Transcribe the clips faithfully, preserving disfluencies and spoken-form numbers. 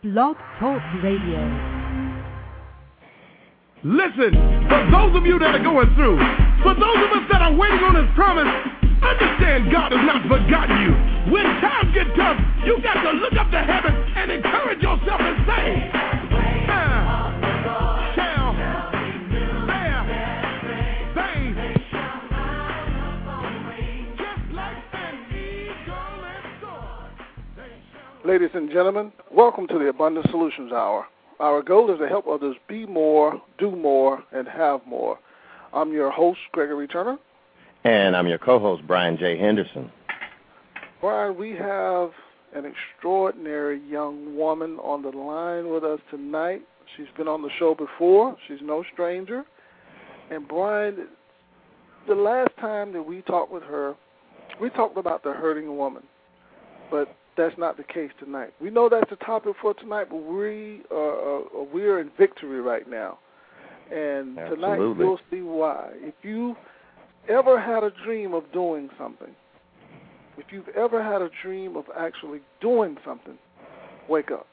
Blog Talk Radio. Listen, for those of you that are going through, for those of us that are waiting on His promise, understand God has not forgotten you. When times get tough, you got to look up to heaven and encourage yourself and say, ah, shall, there, they, just like an eagle and soar. Ladies and gentlemen, welcome to the Abundant Solutions Hour. Our goal is to help others be more, do more, and have more. I'm your host, Gregory Turner. And I'm your co-host, Brian J. Henderson. Brian, we have an extraordinary young woman on the line with us tonight. She's been on the show before. She's no stranger. And, Brian, the last time that we talked with her, we talked about the hurting woman. But that's not the case tonight. We know that's the topic for tonight, but we are, uh, we are in victory right now. And Absolutely. Tonight you'll see why. If you ever had a dream of doing something, if you've ever had a dream of actually doing something, wake up.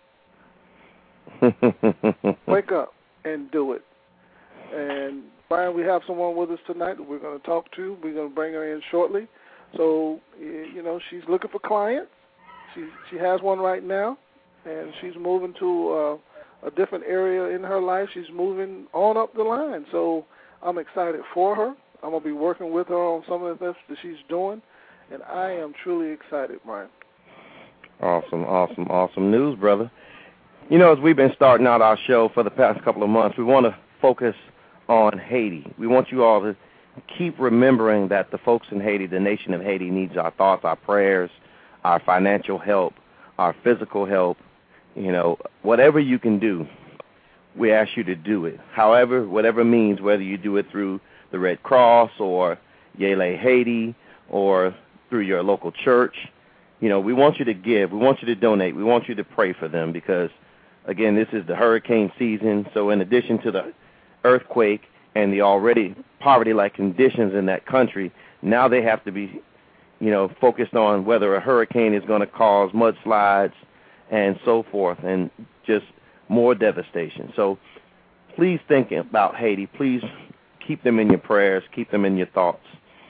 Wake up and do it. And, Brian, we have someone with us tonight that we're going to talk to. We're going to bring her in shortly. So, you know, she's looking for clients. She she has one right now, and she's moving to uh, a different area in her life. She's moving on up the line. So I'm excited for her. I'm going to be working with her on some of the things that she's doing, and I am truly excited, Brian. Awesome, awesome, awesome news, brother. You know, as we've been starting out our show for the past couple of months, we want to focus on Haiti. We want you all to keep remembering that the folks in Haiti, the nation of Haiti, needs our thoughts, our prayers, our financial help, our physical help. You know, whatever you can do, we ask you to do it. However, whatever means, whether you do it through the Red Cross or Yele Haiti or through your local church, you know, we want you to give. We want you to donate. We want you to pray for them because, again, this is the hurricane season. So in addition to the earthquake and the already poverty-like conditions in that country, now they have to be, you know, focused on whether a hurricane is going to cause mudslides and so forth and just more devastation. So please think about Haiti. Please keep them in your prayers. Keep them in your thoughts.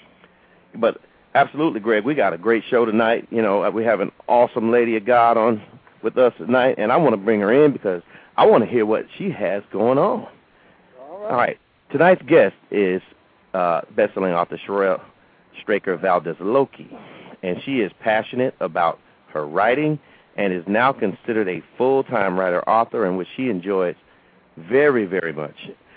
But absolutely, Greg, we got a great show tonight. You know, we have an awesome lady of God on with us tonight, and I want to bring her in because I want to hear what she has going on. All right. All right. Tonight's guest is uh, best-selling author Sherelle Straker Valdez-Loki, and she is passionate about her writing and is now considered a full-time writer-author in which she enjoys very, very much.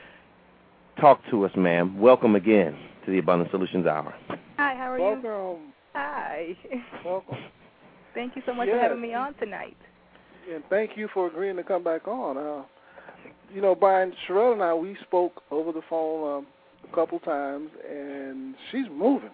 Talk to us, ma'am. Welcome again to the Abundant Solutions Hour. Hi, how are Welcome. you? Welcome. Hi. Welcome. Thank you so much yes. for having me on tonight. And thank you for agreeing to come back on. Uh, you know, Brian, Sherelle and I, we spoke over the phone um, a couple times, and she's moving.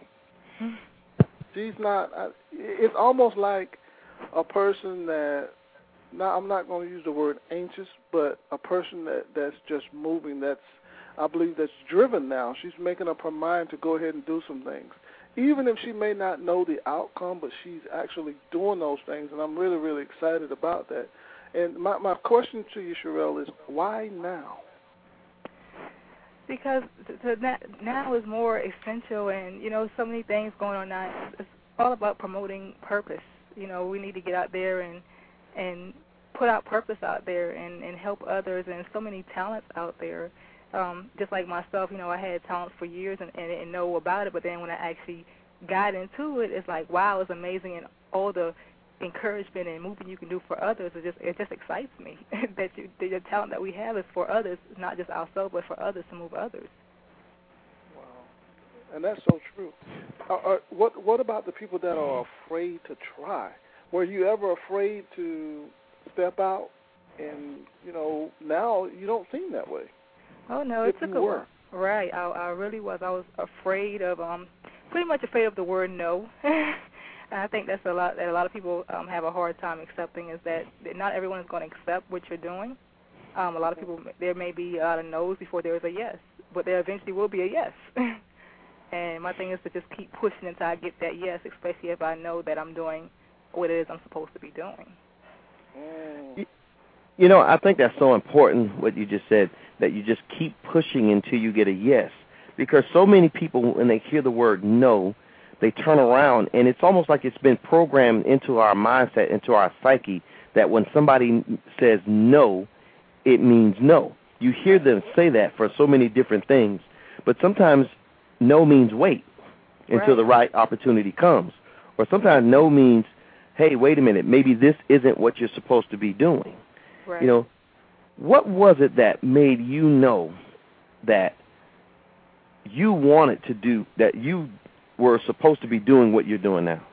She's not, it's almost like a person that, now I'm not going to use the word anxious, but a person that, that's just moving, that's, I believe that's driven now. She's making up her mind to go ahead and do some things. Even if she may not know the outcome, but she's actually doing those things, and I'm really, really excited about that. And my, my question to you, Sherelle, is why now? Because to, to now is more essential, and, you know, so many things going on now. It's all about promoting purpose. You know, we need to get out there and and put out purpose out there and, and help others, and so many talents out there. Um, just like myself, you know, I had talent for years and, and didn't know about it, but then when I actually got into it, it's like, wow, it's amazing, and all the encouragement and movement you can do for others, it just it just excites me that you, the talent that we have is for others, not just ourselves, but for others, to move others. Wow, and that's so true. Are, are, what what about the people that are afraid to try? Were you ever afraid to step out? And you know, now you don't seem that way. Oh no, if it took you a were. while. Right, I, I really was. I was afraid of um, pretty much afraid of the word no. And I think that's a lot that a lot of people um, have a hard time accepting, is that not everyone is going to accept what you're doing. Um, a lot of people, there may be a lot of no's before there is a yes, but there eventually will be a yes. And my thing is to just keep pushing until I get that yes, especially if I know that I'm doing what it is I'm supposed to be doing. Mm. You know, I think that's so important, what you just said, that you just keep pushing until you get a yes. Because so many people, when they hear the word no, they turn around, and it's almost like it's been programmed into our mindset, into our psyche, that when somebody says no, it means no. You hear them say that for so many different things, but sometimes no means wait until right. the right opportunity comes. Or sometimes no means, hey, wait a minute, maybe this isn't what you're supposed to be doing. Right. You know, what was it that made you know that you wanted to do, that you were supposed to be doing what you're doing now?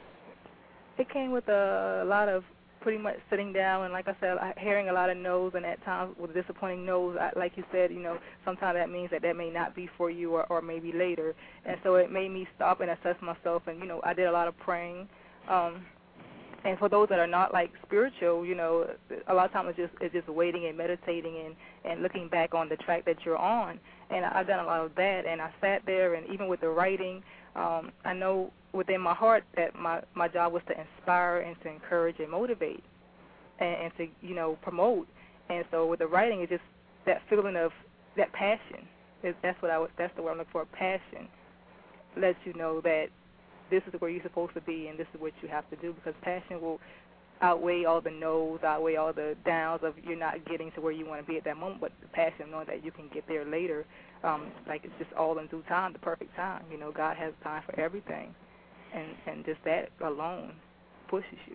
It came with a lot of pretty much sitting down and, like I said, hearing a lot of no's, and at times with disappointing no's, I, like you said, you know, sometimes that means that that may not be for you, or, or maybe later. And so it made me stop and assess myself, and, you know, I did a lot of praying. Um, and for those that are not, like, spiritual, you know, a lot of times it's just, it's just waiting and meditating and, and looking back on the track that you're on. And I, I've done a lot of that, and I sat there, and even with the writing, um, I know within my heart that my, my job was to inspire and to encourage and motivate and, and to, you know, promote. And so with the writing, it's just that feeling of that passion. It's, that's what I would, that's the word I'm looking for, passion. Lets you know that this is where you're supposed to be and this is what you have to do, because passion will outweigh all the no's, outweigh all the downs of you're not getting to where you want to be at that moment, but the passion knowing that you can get there later, um, like it's just all in due time, the perfect time. You know, God has time for everything. And, and just that alone pushes you.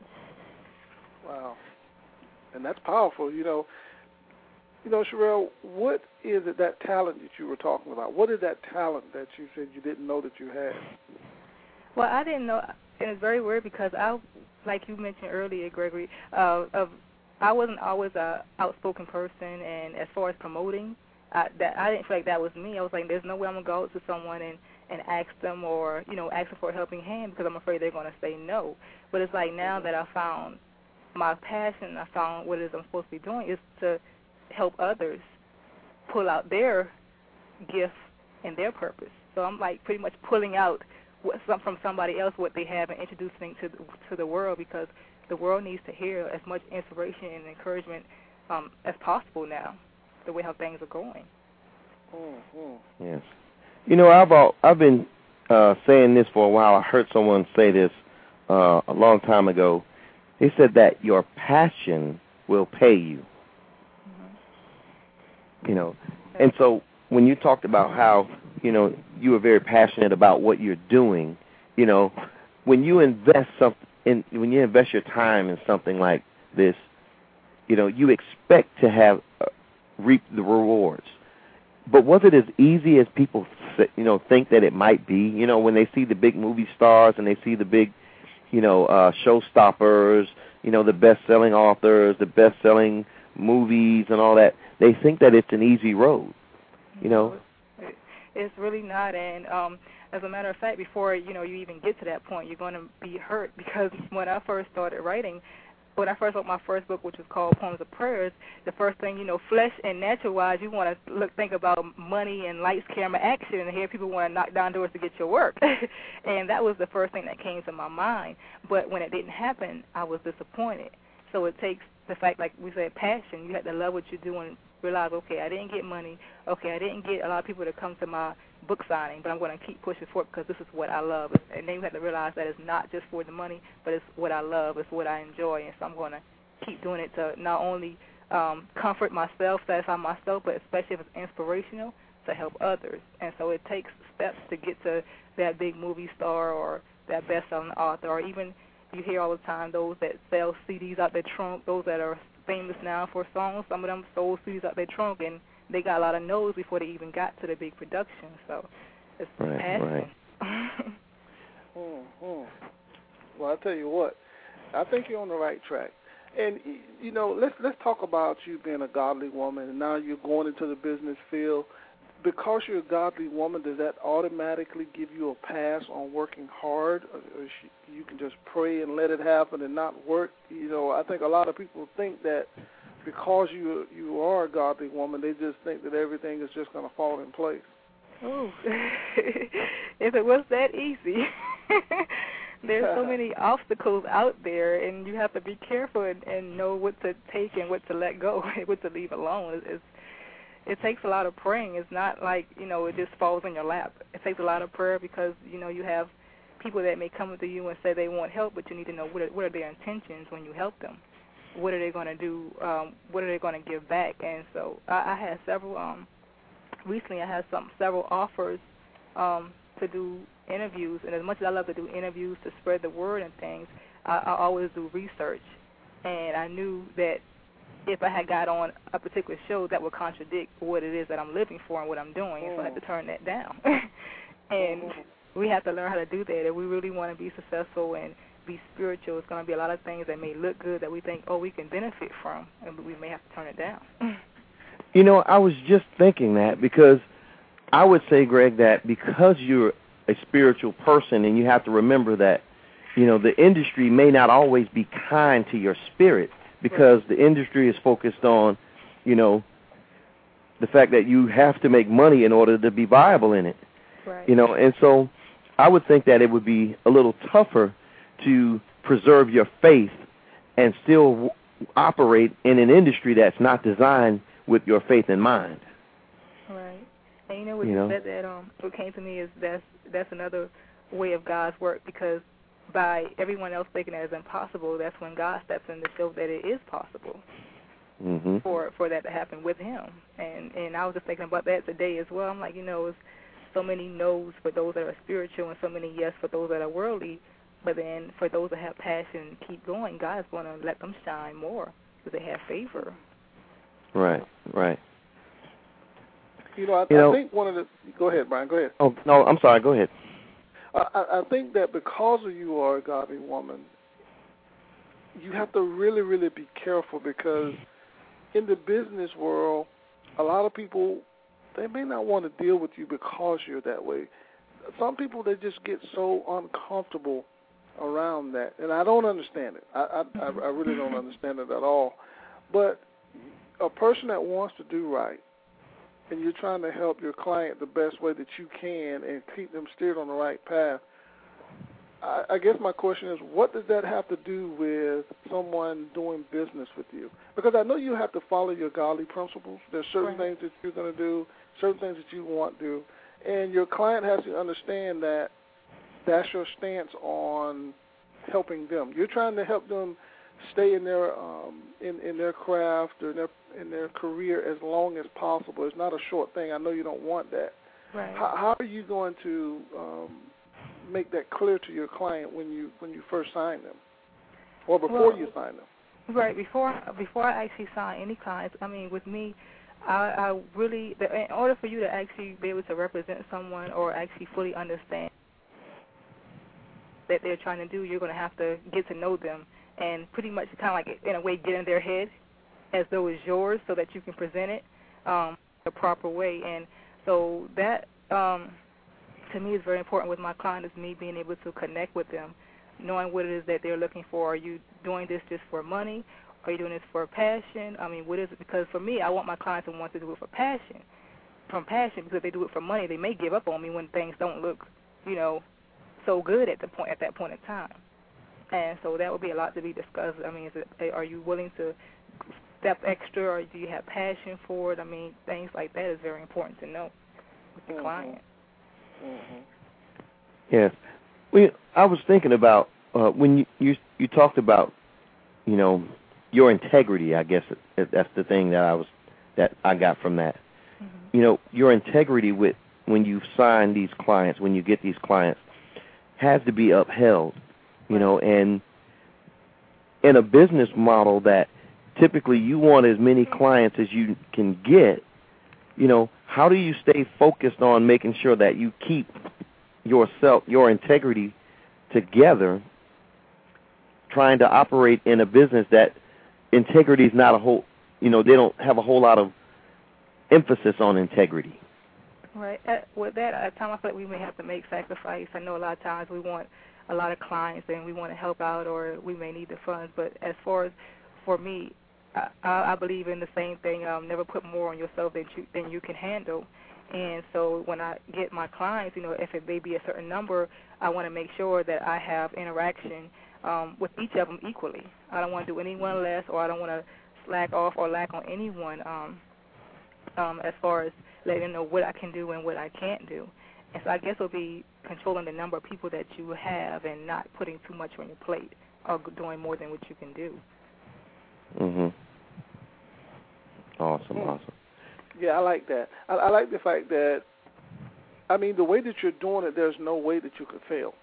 Wow. And that's powerful. You know, you know, Sherelle, what is it, that talent that you were talking about? What is that talent that you said you didn't know that you had? Well, I didn't know, and it's very weird because I, like you mentioned earlier, Gregory, uh, of I wasn't always a outspoken person, and as far as promoting, I, that I didn't feel like that was me. I was like, there's no way I'm gonna go out to someone and, and ask them, or you know, ask them for a helping hand, because I'm afraid they're gonna say no. But it's like now that I found my passion, I found what it is I'm supposed to be doing is to help others pull out their gift and their purpose. So I'm like pretty much pulling out what some, from somebody else what they have and introducing to to the world, because the world needs to hear as much inspiration and encouragement um, as possible now, the way how things are going. Mm-hmm. Yes. You know, I've all, I've been uh, saying this for a while. I heard someone say this uh, a long time ago. They said that your passion will pay you. Mm-hmm. You know, and so when you talked about how, you know, you were very passionate about what you're doing, you know, when you invest something, in, when you invest your time in something like this, you know, you expect to have uh, reap the rewards. But was it as easy as people, you know, think that it might be? You know, when they see the big movie stars and they see the big, you know, uh, showstoppers, you know, the best-selling authors, the best-selling movies and all that, they think that it's an easy road, you know. It's really not, and um, as a matter of fact, before, you know, you even get to that point, you're going to be hurt, because when I first started writing, when I first wrote my first book, which was called Poems of Prayers, the first thing, you know, flesh and natural-wise, you want to look, think about money and lights, camera, action, and here people want to knock down doors to get your work. And that was the first thing that came to my mind. But when it didn't happen, I was disappointed. So it takes the fact, like we said, passion. You have to love what you do and realize, okay, I didn't get money. Okay, I didn't get a lot of people to come to my book signing, but I'm going to keep pushing forward because this is what I love. And then you have to realize that it's not just for the money, but it's what I love, it's what I enjoy, and so I'm going to keep doing it to not only um, comfort myself, satisfy myself, but especially if it's inspirational, to help others. And so it takes steps to get to that big movie star or that best-selling author, or even you hear all the time those that sell C Ds out their trunk, those that are famous now for songs, some of them sold C Ds out their trunk, and they got a lot of no's before they even got to the big production. So it's right, passion. Right. mm-hmm. Well, I tell you what, I think you're on the right track. And you know, let's let's talk about you being a godly woman, and now you're going into the business field. Because you're a godly woman, does that automatically give you a pass on working hard, or you can just pray and let it happen and not work? You know, I think a lot of people think that because you you are a godly woman, they just think that everything is just going to fall in place. Oh, if it was that easy. there's so many obstacles out there, and you have to be careful and, and know what to take and what to let go, what to leave alone. It's, it's, it takes a lot of praying. It's not like, you know, it just falls in your lap. It takes a lot of prayer because, you know, you have people that may come to you and say they want help, but you need to know what are, what are their intentions when you help them. What are they going to do? Um, what are they going to give back? And so I, I had several, um, recently I had some several offers um, to do interviews, and as much as I love to do interviews to spread the word and things, I, I always do research. And I knew that if I had got on a particular show, that would contradict what it is that I'm living for and what I'm doing, and so I had to turn that down. And we have to learn how to do that. If we really want to be successful and be spiritual, it's going to be a lot of things that may look good that we think, oh, we can benefit from, and we may have to turn it down. You know, I was just thinking that because I would say, Greg, that because you're a spiritual person and you have to remember that, you know, the industry may not always be kind to your spirit because right. the industry is focused on, you know, the fact that you have to make money in order to be viable in it. Right. You know, and so I would think that it would be a little tougher to preserve your faith and still w- operate in an industry that's not designed with your faith in mind. Right. And you know what you you know? said that um what came to me is that's that's another way of God's work, because by everyone else thinking that it's impossible, that's when God steps in to show that it is possible mm-hmm. for for that to happen with him. And and I was just thinking about that today as well. I'm like, you know, it's so many no's for those that are spiritual and so many yes for those that are worldly. But then for those that have passion and keep going, God's going to let them shine more because they have favor. Right, right. You know, I, you I know, think one of the... Go ahead, Brian, go ahead. Oh, no, I'm sorry, go ahead. I, I think that because of you are a godly woman, you have to really, really be careful, because in the business world, a lot of people, they may not want to deal with you because you're that way. Some people, they just get so uncomfortable around that, and I don't understand it. I, I, I really don't understand it at all. But a person that wants to do right, and you're trying to help your client the best way that you can and keep them steered on the right path, I, I guess my question is, what does that have to do with someone doing business with you? Because I know you have to follow your godly principles. There's certain right. things that you're going to do, certain things that you want to do, and your client has to understand that that's your stance on helping them. You're trying to help them stay in their um, in, in their craft or in their, in their career as long as possible. It's not a short thing. I know you don't want that. Right. How, how are you going to um, make that clear to your client when you when you first sign them, or before well, you sign them? Right. Before before I actually sign any clients, I mean, with me, I, I really, in order for you to actually be able to represent someone or actually fully understand that they're trying to do, you're going to have to get to know them and pretty much kind of like, in a way, get in their head as though it's yours so that you can present it um, the proper way. And so that, um, to me, is very important with my client, is me being able to connect with them, knowing what it is that they're looking for. Are you doing this just for money? Are you doing this for passion? I mean, what is it? Because for me, I want my clients to want to do it for passion. From passion, because if they do it for money, they may give up on me when things don't look, you know, so good at the point at that point in time. And so that would be a lot to be discussed. I mean, is it, are you willing to step extra, or do you have passion for it? I mean, things like that is very important to know with the mm-hmm. client. Mm-hmm. Yes. Well, I was thinking about uh, when you, you you talked about, you know, your integrity. I guess that's the thing that I was that I got from that. Mm-hmm. You know, your integrity with when you sign these clients, when you get these clients, has to be upheld. You know, and in a business model that typically you want as many clients as you can get, you know, how do you stay focused on making sure that you keep yourself, your integrity together, trying to operate in a business that integrity is not a whole, you know, they don't have a whole lot of emphasis on integrity. Right. At, with that, at times I feel like we may have to make sacrifice. I know a lot of times we want a lot of clients and we want to help out, or we may need the funds. But as far as for me, I, I believe in the same thing. Um, never put more on yourself than you than you can handle. And so when I get my clients, you know, if it may be a certain number, I want to make sure that I have interaction um, with each of them equally. I don't want to do anyone less, or I don't want to slack off or lack on anyone um, um, as far as letting them know what I can do and what I can't do. And so I guess it'll be controlling the number of people that you have and not putting too much on your plate or doing more than what you can do. Mhm. Awesome, mm. awesome. Yeah, I like that. I, I like the fact that, I mean, the way that you're doing it, there's no way that you could fail.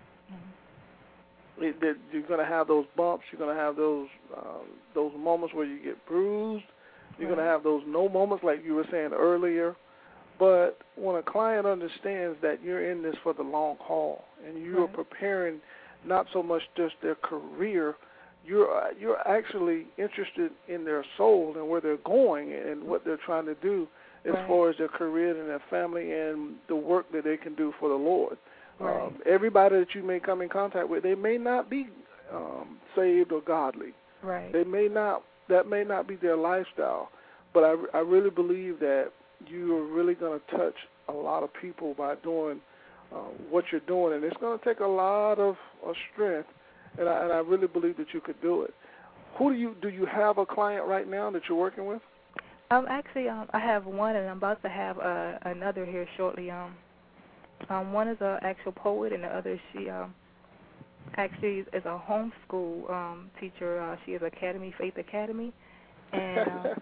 Mm-hmm. It, that you're going to have those bumps. You're going to have those um, those moments where you get bruised. You're right. going to have those no moments like you were saying earlier. But when a client understands that you're in this for the long haul and you're right. preparing not so much just their career, you're you're actually interested in their soul and where they're going and what they're trying to do as right. far as their career and their family and the work that they can do for the Lord. Right. Um, everybody that you may come in contact with, they may not be um, saved or godly. Right. They may not. That may not be their lifestyle. But I, I really believe that you are really going to touch a lot of people by doing uh, what you're doing, and it's going to take a lot of, of strength. And I, and I really believe that you could do it. Who do you do you have a client right now that you're working with? Um, actually, um, I have one, and I'm about to have uh, another here shortly. Um, um, one is an actual poet, and the other she um, actually is a homeschool um, teacher. Uh, she is Academy Faith Academy, and uh,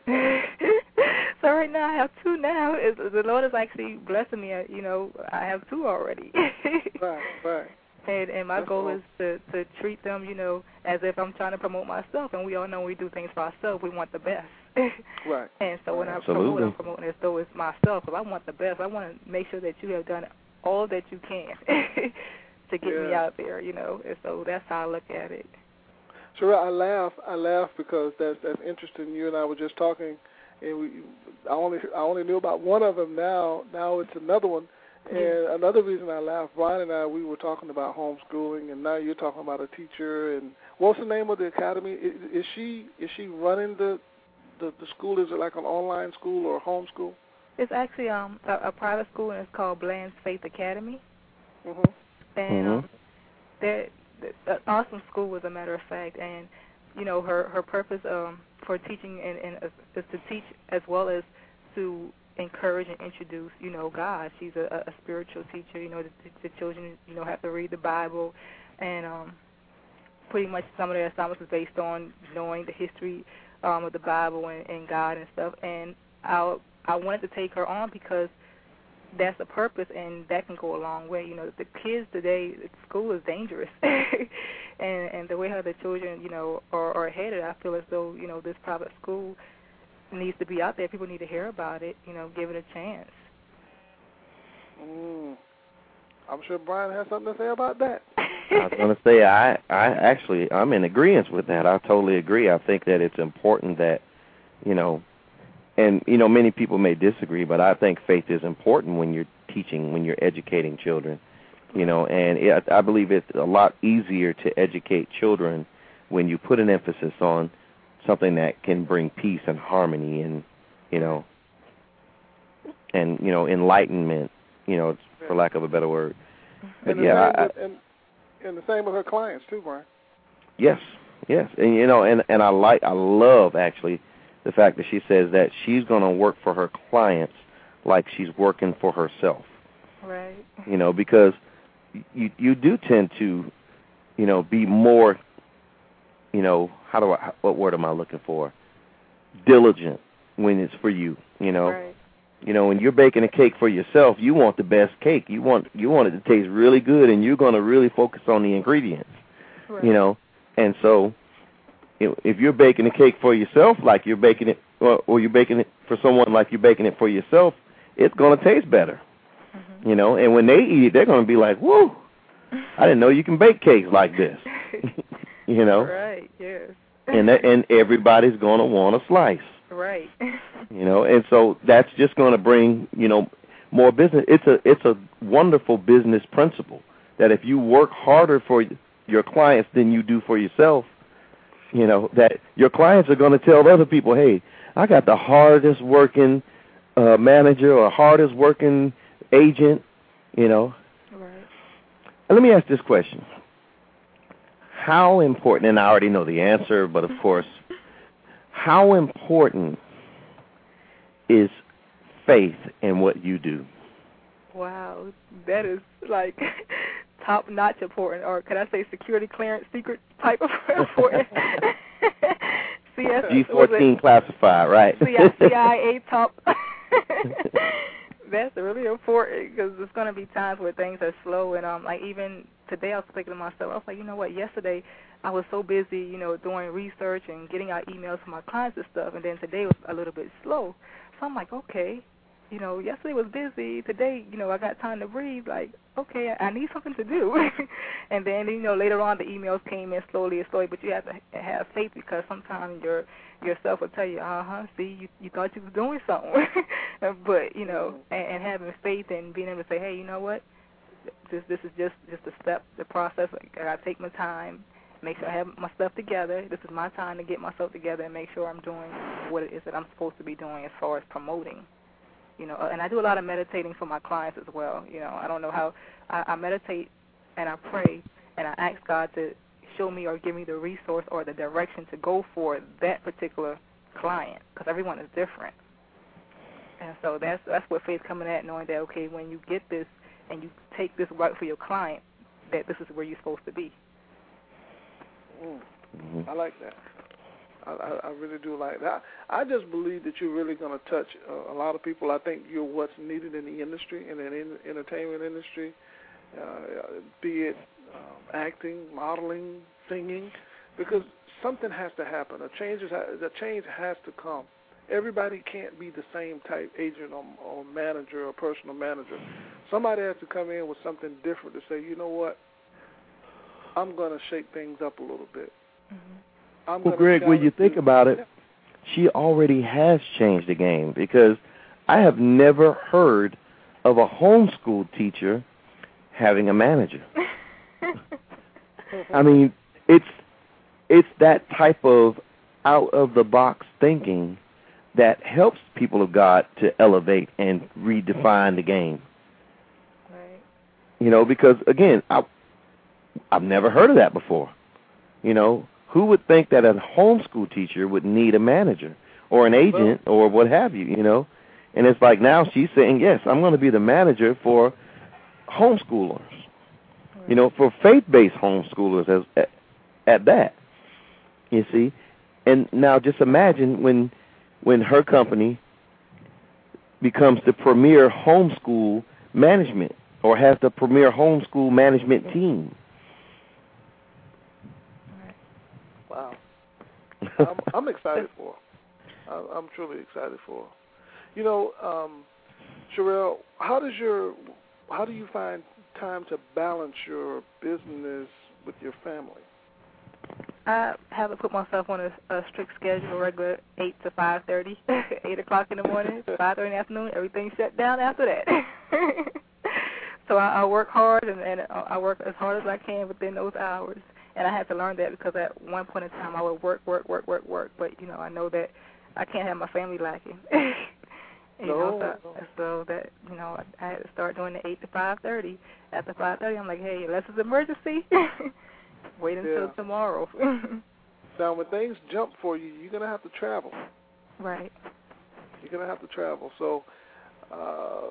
so right now I have two now. It's, the Lord is actually blessing me. You know, I have two already. Right, right. And, and my That's goal awesome. is to, to treat them, you know, as if I'm trying to promote myself. And we all know when we do things for ourselves, we want the best. Right. And so when Absolutely. I promote, I'm promoting as though it's myself. Because I want the best. I want to make sure that you have done all that you can to get yeah. me out there, you know. And so that's how I look at it. Sure, I laugh. I laugh because that's that's interesting. You and I were just talking, and we I only I only knew about one of them. Now now it's another one. And another reason I laugh, Brian and I, we were talking about homeschooling, and now you're talking about a teacher. And what's the name of the academy? Is, is she is she running the, the the school? Is it like an online school or a homeschool? It's actually um a, a private school, and it's called Bland's Faith Academy. Mm-hmm. And mm-hmm. um, they're, they're an awesome school, as a matter of fact. And you know, her her purpose um for teaching and, and uh, is to teach as well as to encourage and introduce, you know, God. She's a, a spiritual teacher. You know, the, the children, you know, have to read the Bible, and um, pretty much some of their assignments is based on knowing the history um, of the Bible and, and God and stuff. And I I wanted to take her on because that's the purpose, and that can go a long way. You know, the kids today, school is dangerous, and and the way how the children, you know, are, are headed, I feel as though, you know, this private school needs to be out there. People need to hear about it, you know, give it a chance. Mm. I'm sure Brian has something to say about that. I was going to say, I, I actually, I'm in agreement with that. I totally agree. I think that it's important that, you know, and, you know, many people may disagree, but I think faith is important when you're teaching, when you're educating children, you know, and it, I believe it's a lot easier to educate children when you put an emphasis on something that can bring peace and harmony and, you know, and, you know, enlightenment, you know, for lack of a better word. But, and yeah. I, with, and, and the same with her clients, too, Brian. Yes, yes. And, you know, and, and I like, I love, actually, the fact that she says that she's going to work for her clients like she's working for herself. Right. You know, because you you do tend to, you know, be more, you know, how do I, what word am I looking for? Diligent when it's for you, you know. Right. You know, when you're baking a cake for yourself, you want the best cake. You want you want it to taste really good, and you're going to really focus on the ingredients, right. you know. And so, you know, if you're baking a cake for yourself, like you're baking it, or, or you're baking it for someone like you're baking it for yourself, it's going to taste better, mm-hmm. you know. And when they eat it, they're going to be like, "Whoa, I didn't know you can bake cakes like this," you know. Right. Yes. and that, and everybody's going to want a slice. Right. You know, and so that's just going to bring, you know, more business. It's a it's a wonderful business principle that if you work harder for your clients than you do for yourself, you know, that your clients are going to tell other people, hey, I got the hardest working uh, manager or hardest working agent, you know. Right. And let me ask this question. How important, and I already know the answer, but of course, how important is faith in what you do? Wow, that is like top-notch important, or can I say security clearance secret type of important? C S, G fourteen classified, right? C I A top. That's really important because there's going to be times where things are slow, and um, like even today I was thinking to myself, I was like, you know what, yesterday I was so busy, you know, doing research and getting out emails from my clients and stuff, and then today was a little bit slow. So I'm like, okay, you know, yesterday was busy. Today, you know, I got time to breathe. Like, okay, I need something to do. And then, you know, later on the emails came in slowly and slowly, but you have to have faith because sometimes your yourself will tell you, uh-huh, see, you, you thought you was doing something. But, you know, and, and having faith and being able to say, hey, you know what, this this is just, just a step, the process. Like, I got to take my time, make sure I have my stuff together. This is my time to get myself together and make sure I'm doing what it is that I'm supposed to be doing as far as promoting. You know, and I do a lot of meditating for my clients as well. You know, I don't know how I, I meditate and I pray and I ask God to show me or give me the resource or the direction to go for that particular client because everyone is different. And so that's that's where faith coming at, knowing that, okay, when you get this and you take this route for your client, that this is where you're supposed to be. Mm. I like that. I, I really do like that. I just believe that you're really going to touch uh, a lot of people. I think you're what's needed in the industry, in the in, entertainment industry, uh, be it um, acting, modeling, singing, because something has to happen. A change, is, a change has to come. Everybody can't be the same type agent or, or manager or personal manager. Somebody has to come in with something different to say, you know what, I'm going to shake things up a little bit. Mm-hmm. Well, Greg, when you think about it, she already has changed the game because I have never heard of a homeschool teacher having a manager. I mean, it's it's that type of out-of-the-box thinking that helps people of God to elevate and redefine the game. Right. You know, because, again, I, I've never heard of that before, you know. Who would think that a homeschool teacher would need a manager or an agent or what have you, you know? And it's like now she's saying, yes, I'm going to be the manager for homeschoolers, you know, for faith-based homeschoolers as, at, at that, you see. And now just imagine when when her company becomes the premier homeschool management or has the premier homeschool management team. Wow. I'm, I'm excited for her. I'm, I'm truly excited for her. You know, um, Sherelle, how does your, how do you find time to balance your business with your family? I haven't put myself on a, a strict schedule, regular eight to five thirty, eight o'clock in the morning, five thirty in the afternoon. Everything shut down after that. So I, I work hard and, and I work as hard as I can within those hours. And I had to learn that because at one point in time I would work, work, work, work, work. But, you know, I know that I can't have my family lacking. you no, know, so, no. so that, you know, I had to start doing the eight to five thirty. After five thirty, I'm like, hey, unless it's an emergency, wait until yeah. tomorrow. Now, when things jump for you, you're going to have to travel. Right. You're going to have to travel. So, uh,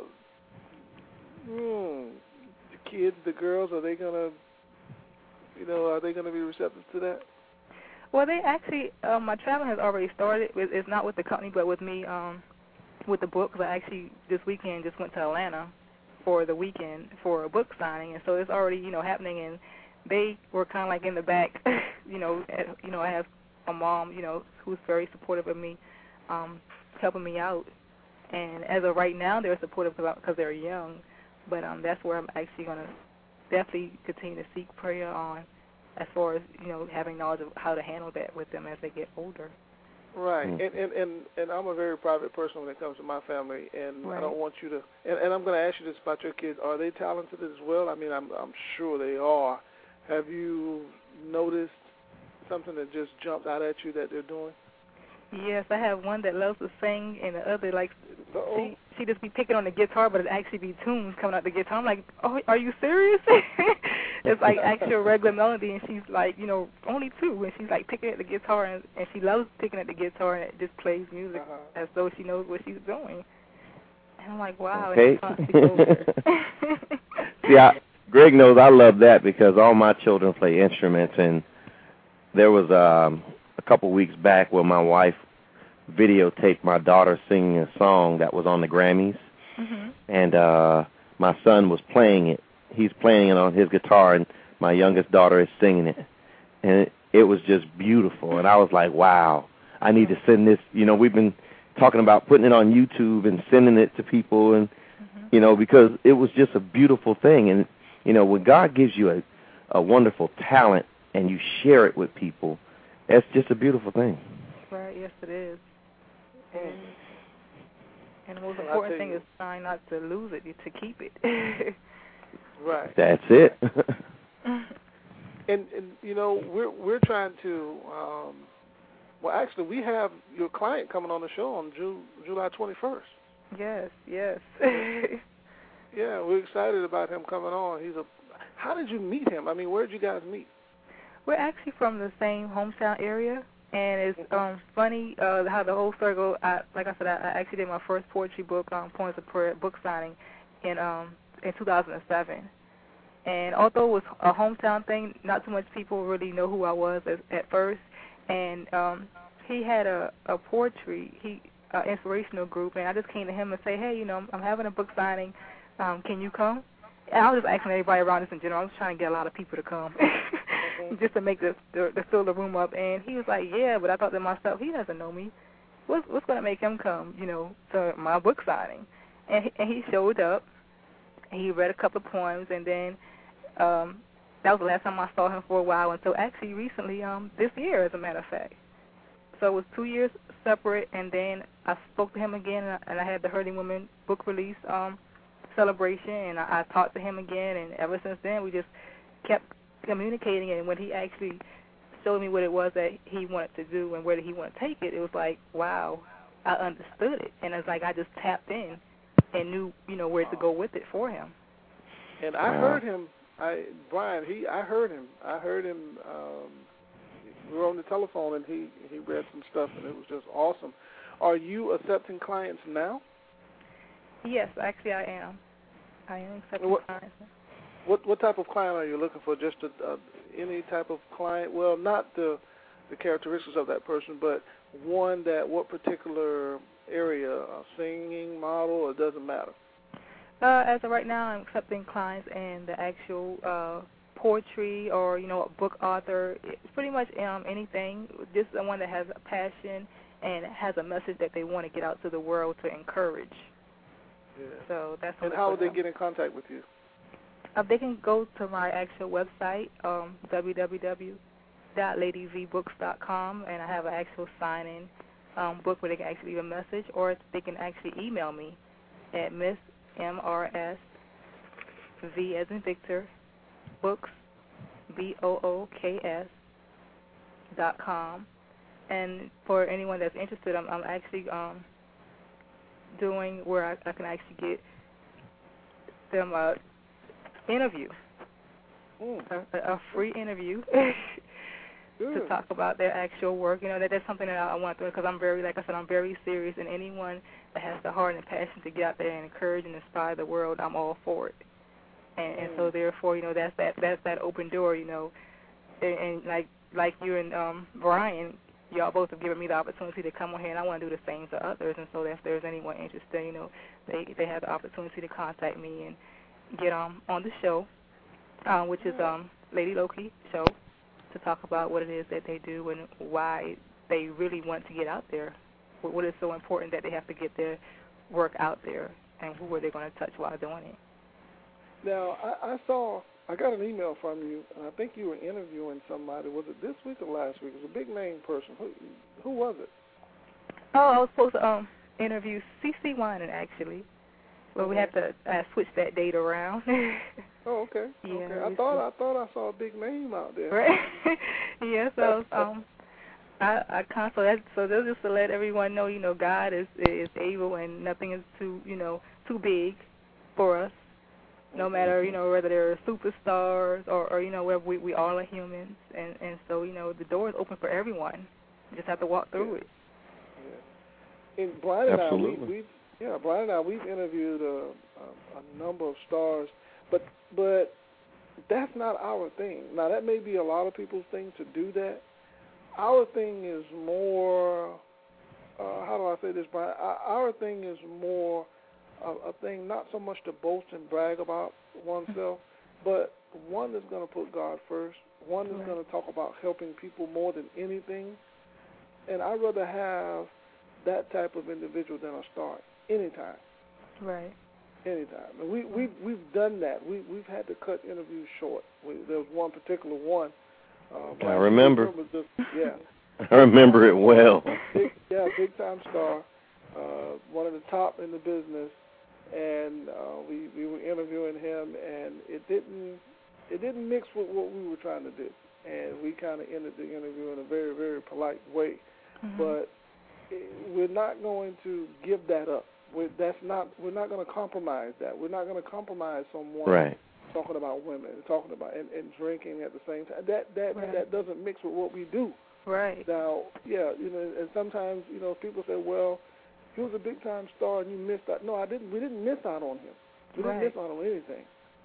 hmm, the kids, the girls, are they going to, you know, are they going to be receptive to that? Well, they actually, um, my traveling has already started. It's not with the company, but with me, um, with the book. Because I actually this weekend just went to Atlanta for the weekend for a book signing, and so it's already, you know, happening. And they were kind of like in the back, you know. You know, I have a mom, you know, who's very supportive of me, um, helping me out. And as of right now, they're supportive because they're young. But um, that's where I'm actually going to definitely continue to seek prayer on as far as, you know, having knowledge of how to handle that with them as they get older. Right, and, and, and, and I'm a very private person when it comes to my family, and right. I don't want you to, and, and I'm going to ask you this about your kids. Are they talented as well? I mean, I'm, I'm sure they are. Have you noticed something that just jumped out at you that they're doing? Yes, I have one that loves to sing, and the other likes she she just be picking on the guitar, but it actually be tunes coming out the guitar. I'm like, oh, are you serious? It's like actual regular melody, and she's like, you know, only two, and she's like picking at the guitar, and, and she loves picking at the guitar, and it just plays music uh-huh. as though she knows what she's doing. And I'm like, wow. Okay. It's See, I, Greg knows I love that because all my children play instruments, and there was um, a couple weeks back where my wife videotaped my daughter singing a song that was on the Grammys, mm-hmm. and uh, my son was playing it. He's playing it on his guitar, and my youngest daughter is singing it. And it, it was just beautiful. And I was like, wow, I need to send this. You know, we've been talking about putting it on YouTube and sending it to people, and, mm-hmm. you know, because it was just a beautiful thing. And, you know, when God gives you a, a wonderful talent and you share it with people, that's just a beautiful thing. Right, yes, it is. And, and the most important thing is trying not to lose it, to keep it. Right. That's it. and and you know we're we're trying to. Um, well, actually, we have your client coming on the show on June, July twenty-first. Yes, yes. Yeah, we're excited about him coming on. He's a. How did you meet him? I mean, where did you guys meet? We're actually from the same hometown area, and it's um, funny uh, how the whole circle. I, like I said, I, I actually did my first poetry book, um, Poems of Prayer, book signing, in um. in two thousand seven. And although it was a hometown thing, not too much people really know who I was at, at first. And um, he had a, a poetry, he uh, inspirational group, and I just came to him and say, hey, you know, I'm having a book signing. Um, can you come? And I was just asking everybody around us in general. I was trying to get a lot of people to come just to make the, the, the fill the room up. And he was like, yeah, but I thought to myself, he doesn't know me. What's, what's going to make him come, you know, to my book signing? And he, and he showed up. He read a couple of poems, and then um, that was the last time I saw him for a while until actually recently, um, this year, as a matter of fact. So it was two years separate, and then I spoke to him again, and I, and I had the Hurting Women book release um, celebration, and I, I talked to him again, and ever since then we just kept communicating, and when he actually showed me what it was that he wanted to do and where did he want to take it, it was like, wow, I understood it, and it's like I just tapped in and knew, you know, where to go with it for him. And I wow. heard him, I Brian, he, I heard him, I heard him, um, we were on the telephone, and he, he read some stuff, and it was just awesome. Are you accepting clients now? Yes, actually I am. I am accepting what, clients now. What, what type of client are you looking for? Just a, uh, any type of client? Well, not the, the characteristics of that person, but one that, what particular area, uh, singing, model, or it doesn't matter? Uh, as of right now, I'm accepting clients and the actual uh, poetry or, you know, a book author. It's pretty much um, anything, just someone that has a passion and has a message that they want to get out to the world to encourage. Yeah. So that's and how would they get in contact with you? Uh, they can go to my actual website, um, w w w dot lady v books dot com, and I have an actual sign-in Um, book where they can actually leave a message, or they can actually email me at Miss M R S V as in Victor Books B O O K S dot com. And for anyone that's interested, I'm, I'm actually um, doing where I, I can actually get them a interview, mm. a, a free interview. to talk about their actual work. You know, that that's something that I, I want to do because I'm very, like I said, I'm very serious, and anyone that has the heart and passion to get out there and encourage and inspire the world, I'm all for it. And, and so therefore, you know, that's that that's that open door, you know, and, and like like you and um, Brian, y'all both have given me the opportunity to come on here, and I want to do the same to others. And so if there's anyone interested, you know, they they have the opportunity to contact me and get um, on the show, uh, which is um, Lady Loki Show, to talk about what it is that they do and why they really want to get out there. What is so important that they have to get their work out there, and who are they going to touch while doing it? Now, I, I saw, I got an email from you, and I think you were interviewing somebody. Was it this week or last week? It was a big name person. Who, who was it? Oh, I was supposed to um, interview C C Winan, actually. Well, okay. We have to uh, switch that date around. Oh, okay. Yeah, okay. I thought I thought I saw a big name out there. Right. Yeah, so um, I, I console that, so they're just to let everyone know, you know, God is is able and nothing is too, you know, too big for us. No matter, you know, whether they're superstars or, or you know, whether we, we all are humans. And, and so, you know, the door is open for everyone. You just have to walk through yeah. it. Yeah. And Brian and Absolutely. I, we, we, yeah, Brian and I, we've interviewed a, a, a number of stars, but but that's not our thing. Now, that may be a lot of people's thing to do that. Our thing is more, uh, how do I say this, Brian? Our, our thing is more a, a thing not so much to boast and brag about oneself, but one that's going to put God first, one that's Right. going to talk about helping people more than anything. And I'd rather have that type of individual than a star anytime. Right. Anytime. And we, we, we've done that. We, we've had to cut interviews short. We, there was one particular one. Uh, I remember. Just, yeah. I remember it well. Big, yeah, big-time star, uh, one of the top in the business, and uh, we, we were interviewing him, and it didn't it didn't mix with what we were trying to do. And we kind of ended the interview in a very, very polite way. Mm-hmm. But we're not going to give that up. We're, that's not. We're not going to compromise that. We're not going to compromise someone Right. talking about women, talking about and, and drinking at the same time. That that Right. that doesn't mix with what we do. Right. Now, yeah, you know, and sometimes you know people say, well, he was a big time star and you missed out. No, I didn't. We didn't miss out on him. We Right. didn't miss out on anything.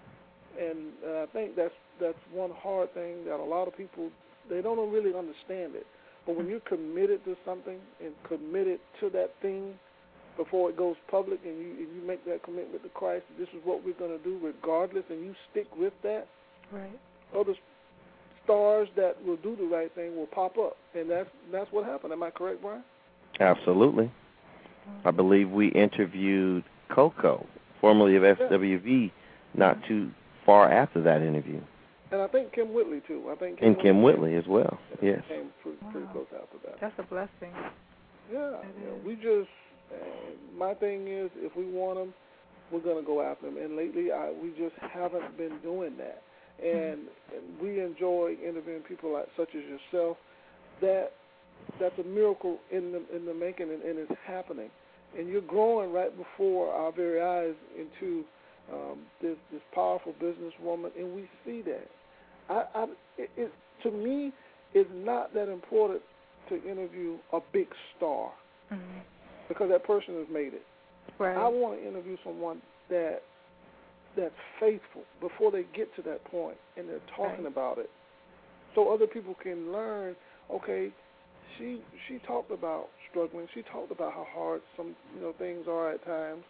And uh, I think that's that's one hard thing that a lot of people they don't really understand it. But when you're committed to something and committed to that thing before it goes public, and you and you make that commitment to Christ, this is what we're going to do regardless, and you stick with that, Right. other stars that will do the right thing will pop up, and that's that's what happened. Am I correct, Brian? Absolutely. I believe we interviewed Coco, formerly of S W V, not too far after that interview. And I think Kim Whitley, too. I think Kim And Kim Whitley Whitley as well, yes. came pretty, pretty Wow. close after that. That's a blessing. Yeah, It yeah. is. We just, uh, my thing is, if we want them, we're going to go after them. And lately, I, we just haven't been doing that. And, and we enjoy interviewing people like such as yourself. That that's a miracle in the in the making, and, and it's happening. And you're growing right before our very eyes into um, this this powerful businesswoman, and we see that. I, I it, it to me, it's not that important to interview a big star Mm-hmm. because that person has made it. Right. I want to interview someone that that's faithful before they get to that point and they're talking Right. about it, so other people can learn. Okay, she she talked about struggling. She talked about how hard some you know things are at times,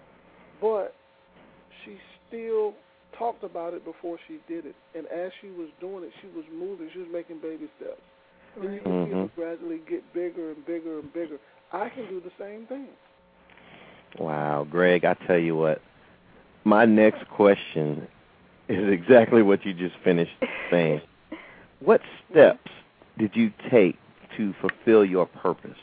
but she still talked about it before she did it. And as she was doing it, she was moving. She was making baby steps. Right. And you can see Mhm. her gradually get bigger and bigger and bigger. I can do the same thing. Wow, Greg, I tell you what, my next question is exactly what you just finished saying. What steps did you take to fulfill your purpose?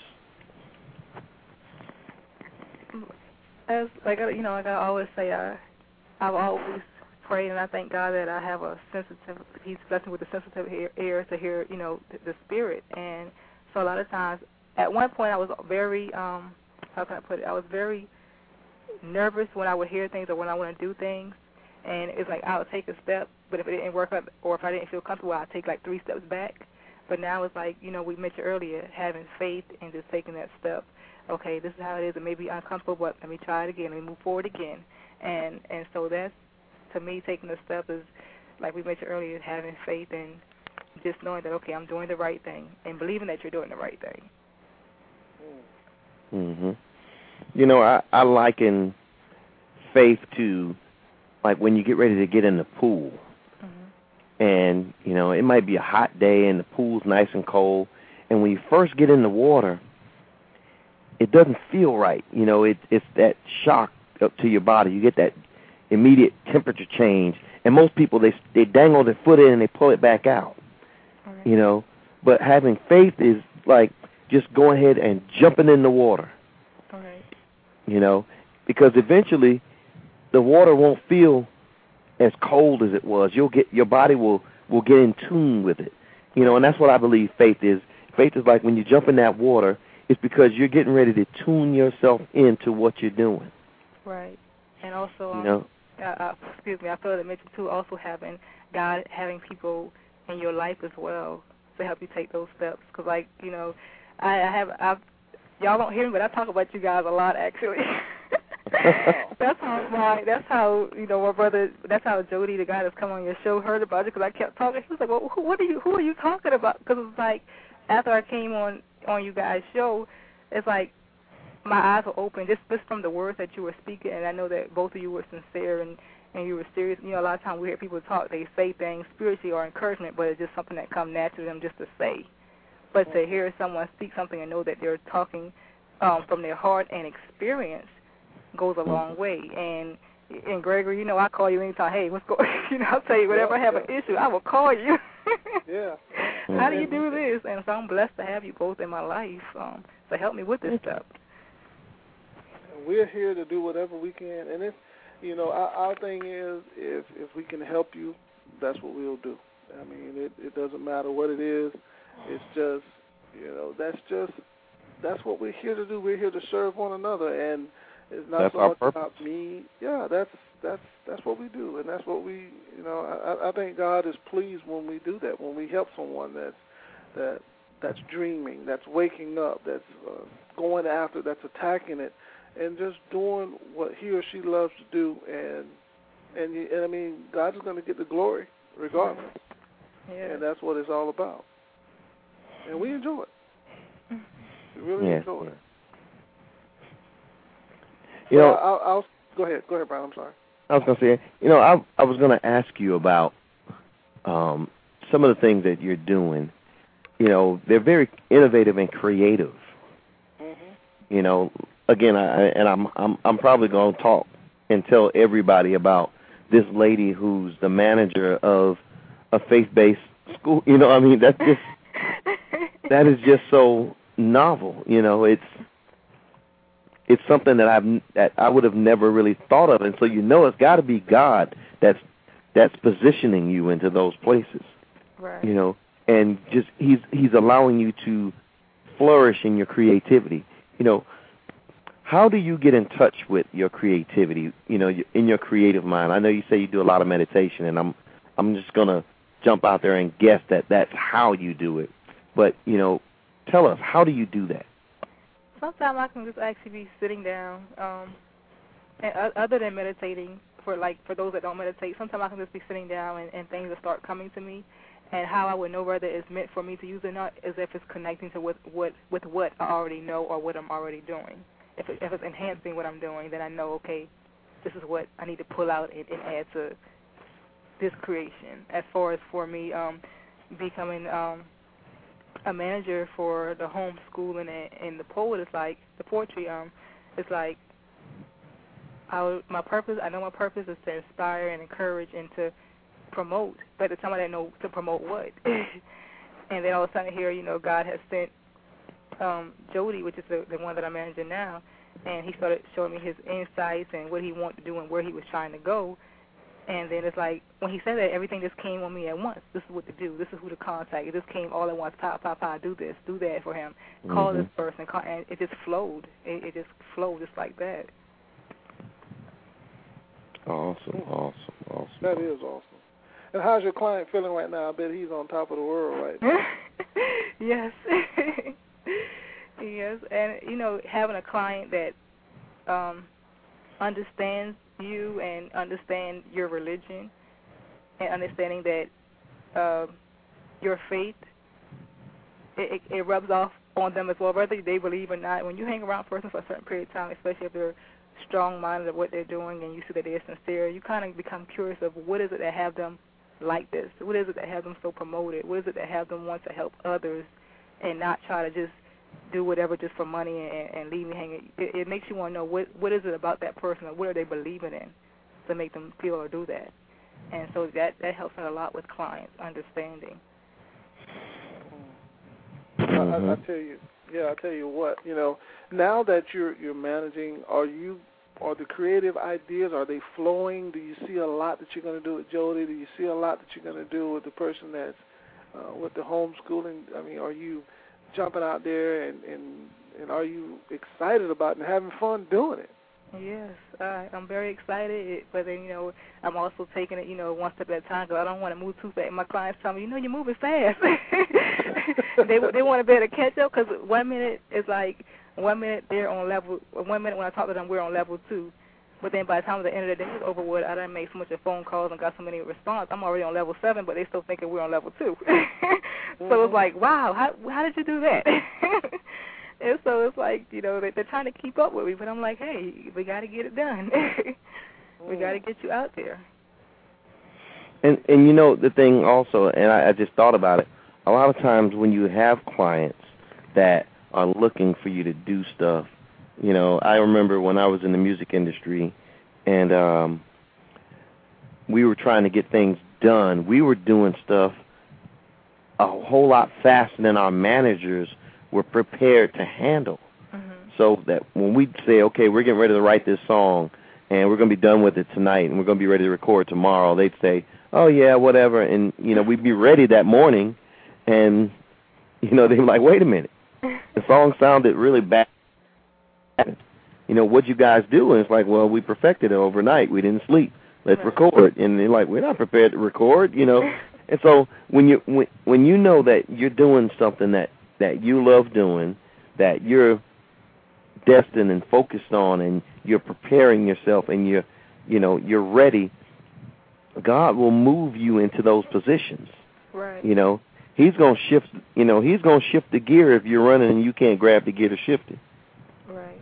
As like I- you know, like I always say, I I've always prayed, and I thank God that I have a sensitive. He's blessed me with a sensitive ear, ear to hear, you know, the, the spirit. And so a lot of times, at one point, I was very um, how can I put it? I was very nervous when I would hear things or when I want to do things, and it's like I would take a step, but if it didn't work out or if I didn't feel comfortable, I'd take like three steps back. But now it's like, you know, we mentioned earlier, having faith and just taking that step. Okay, this is how it is. It may be uncomfortable, but let me try it again. Let me move forward again. And and so that's, to me, taking the step is, like we mentioned earlier, having faith and just knowing that, okay, I'm doing the right thing and believing that you're doing the right thing. Mhm. You know, I, I liken faith to like when you get ready to get in the pool. Mm-hmm. And, you know, it might be a hot day and the pool's nice and cold. And when you first get in the water, it doesn't feel right. You know, it, it's that shock up to your body. You get that immediate temperature change. And most people, they they dangle their foot in and they pull it back out. Right. You know, but having faith is like just going ahead and jumping in the water. All right. You know, because eventually the water won't feel as cold as it was. You'll get your body will will get in tune with it. You know, and that's what I believe faith is. faith is like when you jump in that water, it's because you're getting ready to tune yourself into what you're doing. Right. And also, um, you know, uh, uh, excuse me, I failed to mention, too, also having God, having people in your life as well to help you take those steps. Because, like, you know, I, I have, I've, y'all don't hear me, but I talk about you guys a lot, actually. That's how my, that's how, you know, my brother, that's how Jody, the guy that's come on your show, heard about it, because I kept talking. He was like, well, who, what are you, who are you talking about? Because it was like, after I came on, on you guys' show, it's like my eyes were open just, just from the words that you were speaking, and I know that both of you were sincere and, and you were serious. You know, a lot of times we hear people talk, they say things spiritually or encouragement, but it's just something that comes naturally to them just to say. But to hear someone speak something and know that they're talking um, from their heart and experience goes a long way. And and Gregory, you know, I call you anytime. Hey, what's going? You know, I'll tell you whenever I have an issue, I will call you. Yeah. How do you do this? And so I'm blessed to have you both in my life um, to help me with this stuff. We're here to do whatever we can, and if you know, our, our thing is, if if we can help you, that's what we'll do. I mean, it, it doesn't matter what it is. It's just, you know, that's just that's what we're here to do. We're here to serve one another, and it's not that's so our much purpose. about me. Yeah, that's that's that's what we do, and that's what we, you know, I, I think God is pleased when we do that, when we help someone that's that that's dreaming, that's waking up, that's uh, going after, that's attacking it, and just doing what he or she loves to do, and and, you, and I mean, God is going to get the glory regardless, Yeah. and that's what it's all about. And we enjoy it. We really yeah. enjoy it. You well, know, I'll, I'll go ahead. Go ahead, Brian. I'm sorry. I was going to say, you know, I I was going to ask you about um, some of the things that you're doing. You know, they're very innovative and creative. Mm-hmm. You know, again, I, and I'm I'm I'm probably going to talk and tell everybody about this lady who's the manager of a faith-based school. You know, I mean, that's just that is just so novel. You know, it's it's something that I've that I would have never really thought of, and so you know, it's got to be God that's that's positioning you into those places. Right. You know, and just he's he's allowing you to flourish in your creativity. You know, how do you get in touch with your creativity? You know, in your creative mind. I know you say you do a lot of meditation, and I'm I'm just gonna jump out there and guess that that's how you do it. But you know, tell us, how do you do that? Sometimes I can just actually be sitting down, um, and uh, other than meditating, for like for those that don't meditate, sometimes I can just be sitting down and, and things will start coming to me. And how I would know whether it's meant for me to use it or not is if it's connecting to what, what with what I already know or what I'm already doing. If, it, if it's enhancing what I'm doing, then I know, okay, this is what I need to pull out and, and add to this creation. As far as for me um, becoming um, a manager for the homeschooling and, and the poet, it's like the poetry. Um, it's like I, my purpose. I know my purpose is to inspire and encourage and to promote, but at the time I didn't know to promote what. And then all of a sudden here, you know, God has sent um, Jody, which is the, the one that I'm managing now, and he started showing me his insights and what he wanted to do and where he was trying to go. And then it's like, when he said that, everything just came on me at once. This is what to do. This is who to contact. It just came all at once. Pow, pow, pow, do this, do that for him. Mm-hmm. Call this person. Call, and it just flowed. It, it just flowed just like that. Awesome, awesome, awesome. That is awesome. And how's your client feeling right now? I bet he's on top of the world right now. Yes. Yes. And, you know, having a client that um, understands you and understand your religion and understanding that uh, your faith, it, it, it rubs off on them as well, whether they believe or not. When you hang around a person for a certain period of time, especially if they're strong-minded of what they're doing and you see that they're sincere, you kind of become curious of what is it that have them like this? What is it that have them so promoted? What is it that have them want to help others and not try to just do whatever just for money and, and leave me hanging? It, it makes you want to know what what is it about that person or what are they believing in to make them feel or do that. And so that, that helps me a lot with clients understanding. Mm-hmm. I, I tell you, yeah, I tell you what, you know, now that you're you're managing, are you are the creative ideas, are they flowing? Do you see a lot that you're going to do with Jody? Do you see a lot that you're going to do with the person that's uh, with the homeschooling? I mean, are you jumping out there, and, and, and are you excited about it and having fun doing it? Yes, uh, I'm very excited, but then, you know, I'm also taking it, you know, one step at a time because I don't want to move too fast. My clients tell me, you know, you're moving fast. they they want to be able to catch up because one minute is like, one minute they're on level, one minute when I talk to them, we're on level two. But then by the time the end of the day is over with, I done made so much of phone calls and got so many responses. I'm already on level seven, but they still thinking we're on level two. So mm-hmm. It's like, wow, how how did you do that? And so it's like, you know, they're trying to keep up with me, but I'm like, hey, we got to get it done. We got to get you out there. And and you know the thing also, and I, I just thought about it. A lot of times when you have clients that are looking for you to do stuff, you know, I remember when I was in the music industry, and um, we were trying to get things done. We were doing stuff a whole lot faster than our managers were prepared to handle. Mm-hmm. So that when we say, okay, we're getting ready to write this song, and we're going to be done with it tonight, and we're going to be ready to record tomorrow, they'd say, oh, yeah, whatever. And, you know, we'd be ready that morning, and, you know, they'd be like, wait a minute. The song sounded really bad. You know, what'd you guys do? And it's like, well, we perfected it overnight. We didn't sleep. Let's right. record. And they're like, we're not prepared to record, you know. And so when you when, when you know that you're doing something that, that you love doing, that you're destined and focused on, and you're preparing yourself, and you're, you know, you're ready, God will move you into those positions. Right. You know, He's gonna shift. You know, He's gonna shift the gear if you're running and you can't grab the gear to shift it. Right.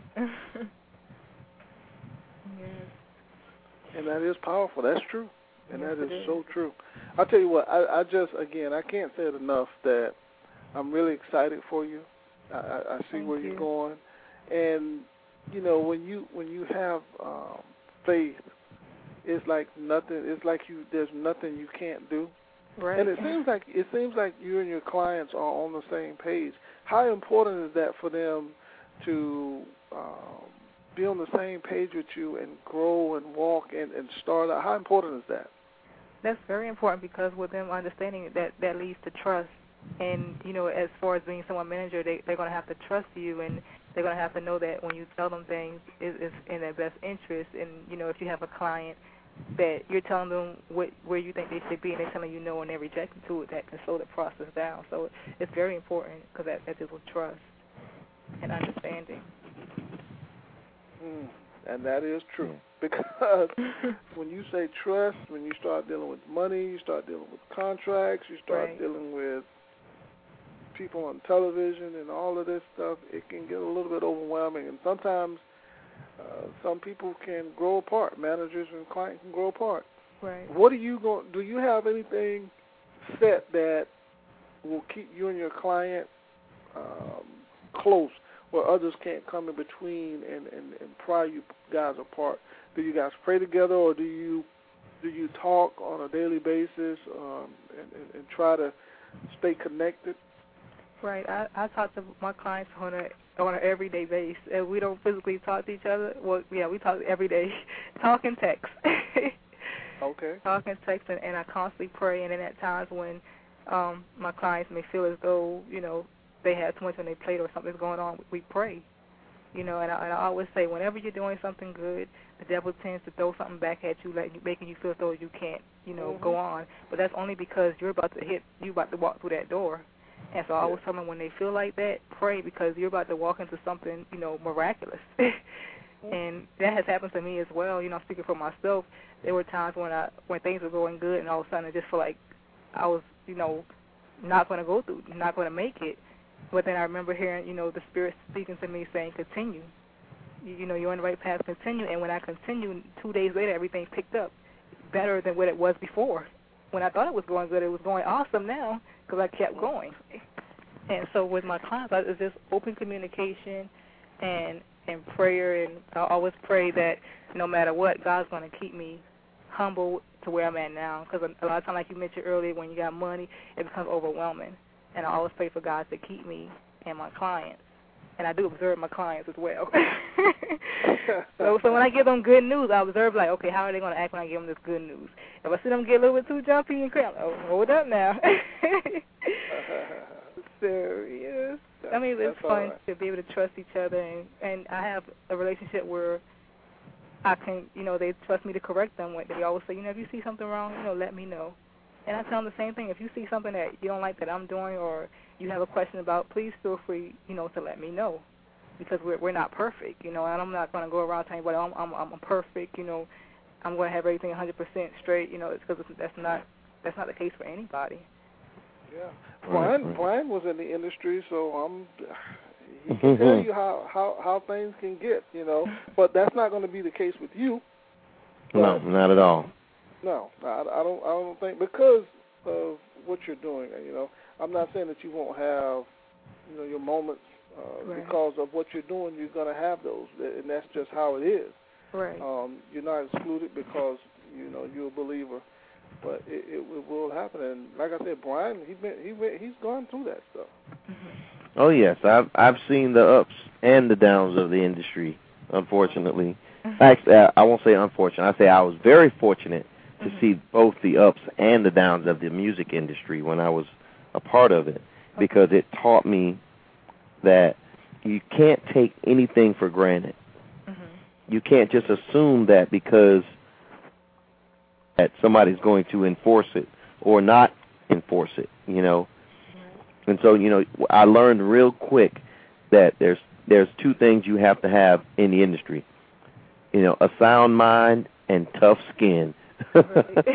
Yes. And that is powerful. That's true. And yes, that is, is so true. I'll tell you what. I, I just again, I can't say it enough that I'm really excited for you. I, I see Thank where you. you're going, and you know when you when you have um, faith, it's like nothing. It's like you. There's nothing you can't do. Right. And it seems like it seems like you and your clients are on the same page. How important is that for them to um, be on the same page with you and grow and walk and, and start out? How important is that? That's very important because with them understanding that that leads to trust. And, you know, as far as being someone manager, they, they're going to have to trust you, and they're going to have to know that when you tell them things, it, it's in their best interest. And, you know, if you have a client that you're telling them what, where you think they should be, and they're telling you no and they're rejecting to it, that can slow the process down. So it's very important because that, that deals with trust and understanding. Mm, and that is true. Because when you say trust, when you start dealing with money, you start dealing with contracts, you start right. dealing with people on television and all of this stuff, it can get a little bit overwhelming. And sometimes uh, some people can grow apart. Managers and clients can grow apart. Right. What are you going? Do you have anything set that will keep you and your client um, close, where others can't come in between and, and, and pry you guys apart? Do you guys pray together, or do you do you talk on a daily basis um, and, and, and try to stay connected? Right. I, I talk to my clients on a on an everyday basis, and we don't physically talk to each other. Well, yeah, we talk every day, talk and text. Okay. Talk and text, and, and I constantly pray. And then at times when um, my clients may feel as though, you know, they have too much on their plate or something's going on, we pray. You know, and I, and I always say, whenever you're doing something good, the devil tends to throw something back at you, like making you feel as though you can't, you know, mm-hmm. go on. But that's only because you're about to hit, you're about to walk through that door. And so I always tell them when they feel like that, pray, because you're about to walk into something, you know, miraculous. And that has happened to me as well. You know, speaking for myself, there were times when I when things were going good, and all of a sudden I just feel like I was, you know, not going to go through, not going to make it. But then I remember hearing, you know, the Spirit speaking to me saying, continue. You, you know, you're on the right path, continue. And when I continued, two days later, everything picked up better than what it was before. When I thought it was going good, it was going awesome now because I kept going. And so with my clients, it's just open communication and, and prayer. And I always pray that no matter what, God's going to keep me humble to where I'm at now. Because a lot of times, like you mentioned earlier, when you got money, it becomes overwhelming. And I always pray for God to keep me and my clients. And I do observe my clients as well. so so when I give them good news, I observe, like, okay, how are they going to act when I give them this good news? If I see them get a little bit too jumpy and crazy, oh, hold up now. So, yes. I mean, it's That's fun right. to be able to trust each other, and and I have a relationship where I can, you know, they trust me to correct them. They always say, you know, if you see something wrong, you know, let me know. And I tell them the same thing. If you see something that you don't like that I'm doing, or you have a question about, please feel free, you know, to let me know, because we're we're not perfect, you know. And I'm not going to go around telling you, well, I'm I'm I'm perfect, you know. I'm going to have everything one hundred percent straight, you know. It's because that's not that's not the case for anybody. Yeah, Brian Brian was in the industry, so I'm. He can tell you how, how, how things can get, you know, but that's not going to be the case with you. No, not at all. No, I, I don't. I don't think because of what you're doing. You know, I'm not saying that you won't have, you know, your moments uh, right. because of what you're doing. You're going to have those, and that's just how it is. Right. Um, you're not excluded because you know you're a believer, but it, it, it will happen. And like I said, Brian, he been he went, he's gone through that stuff. Mm-hmm. Oh yes, I've I've seen the ups and the downs of the industry. Unfortunately, Mm-hmm. actually, I won't say unfortunate. I say I was very fortunate to mm-hmm. see both the ups and the downs of the music industry when I was a part of it, because it taught me that you can't take anything for granted. Mm-hmm. You can't just assume that because that somebody's going to enforce it or not enforce it, you know. And so, you know, I learned real quick that there's there's two things you have to have in the industry. You know, a sound mind and tough skin. Right.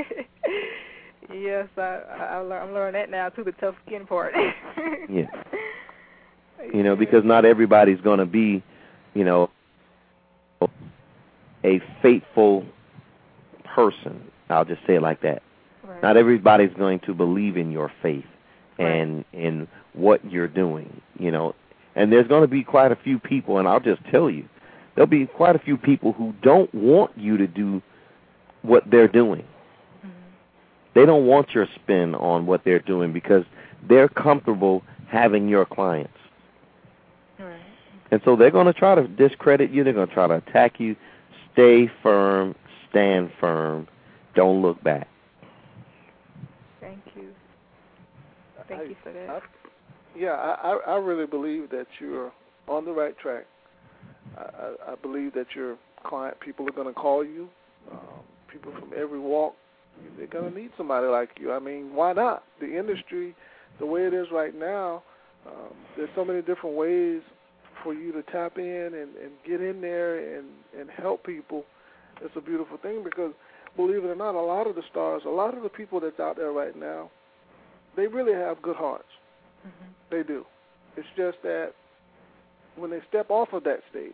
Yes, I, I, I'm learning that now, too, the tough skin part. Yeah. You know, because not everybody's going to be, you know, a faithful person. I'll just say it like that. Right. Not everybody's going to believe in your faith. And in what you're doing, you know. And there's going to be quite a few people, and I'll just tell you, there'll be quite a few people who don't want you to do what they're doing. Mm-hmm. They don't want your spin on what they're doing because they're comfortable having your clients. Right. And so they're going to try to discredit you. They're going to try to attack you. Stay firm. Stand firm. Don't look back. Thank you. Thank I, you for that. I, yeah, I, I really believe that you're on the right track. I, I, I believe that your client, people are going to call you. Um, people from every walk, they're going to need somebody like you. I mean, why not? The industry, the way it is right now, um, there's so many different ways for you to tap in and, and get in there and, and help people. It's a beautiful thing because, believe it or not, a lot of the stars, a lot of the people that's out there right now, they really have good hearts. Mm-hmm. They do. It's just that when they step off of that stage,